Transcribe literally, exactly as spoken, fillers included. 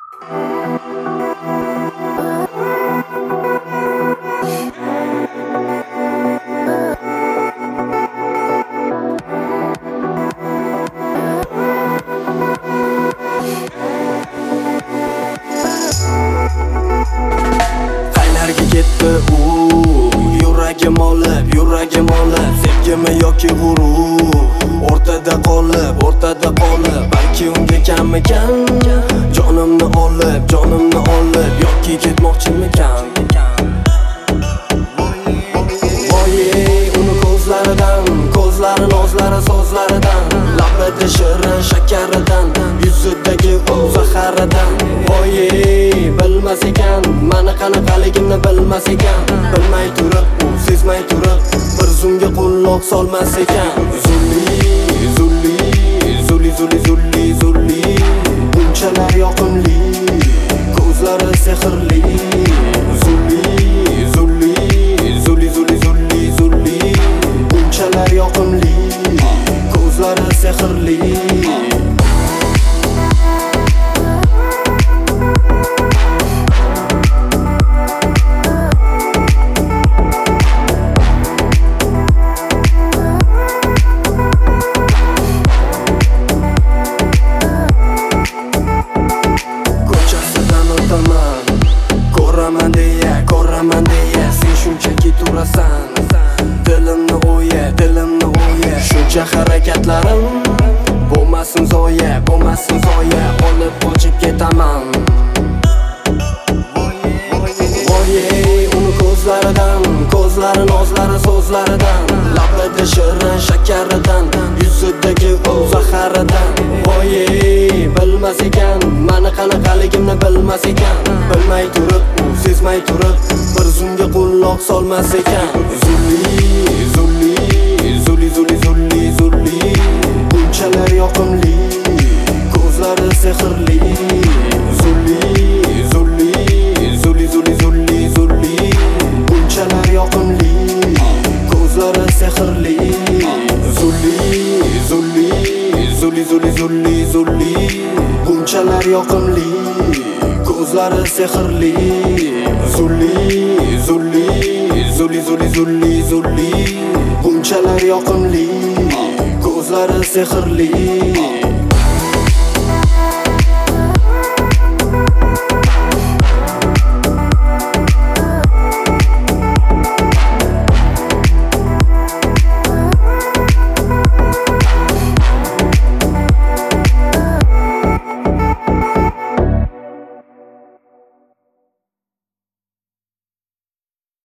Ketdi u yuragim olib, yuragim olib, sevgimi yoki g'urur o'rtada qolib, o'rtada qolib, balki unga kammikan jonimni olib, jonimni olib, yoki ketmoqchimikan. Voy, uni ko'zlaridan, ko'zlari nozlari so'zlaridan, labrida shirin shakaridan, yuzidagi u zaharidan. Voy, bilmas ekan, mani qanaqaligimni bilmas ekan, bilmay turib, u sezmay turib, bir zumga quloq solmas ekan. Zulli, zulli, zulli, zulli, zulli, zulli, bunchalar yoqimli, ko'zlari sehrli. Zulli, zulli, zulli, zulli, zulli, zulli, bunchalar yoqimli, ko'zlari sehrli. Ko'raman deya, ko'raman deya, sen shunchaki turasan. Dilimni o'ya, dilimni o'ya, shuncha harakatlarim bo'lmasin zoya, bo'lmasin zoya, olib qochib ketaman. Voy, uni ko'zlaridan, ko'zlari nozlari so'zlaridan, labrida shirin shakaridan, yuzidagi u zaharidan. Voy, bilmas ekan, mani qanaqaligimni bilmas ekan, bilmay turib, sezmay turib, bir zumga quloq solmas ekan. Zulli, zulli, zulli, zulli, zulli, zulli, bunchalar yoqimli, ko'zlari sehrli. Zulli, zulli, zulli, zulli, zulli, zulli, bunchalar yoqimli, ko'zlari sehrli. Zulli, zulli, zulli, zulli, zulli, zulli, bunchalar yoqimli, ko'zlari sehrli. Zulli, zulli, zulli, zulli, zulli, zulli, bunchalar yoqimli, ko'zlari sehrli.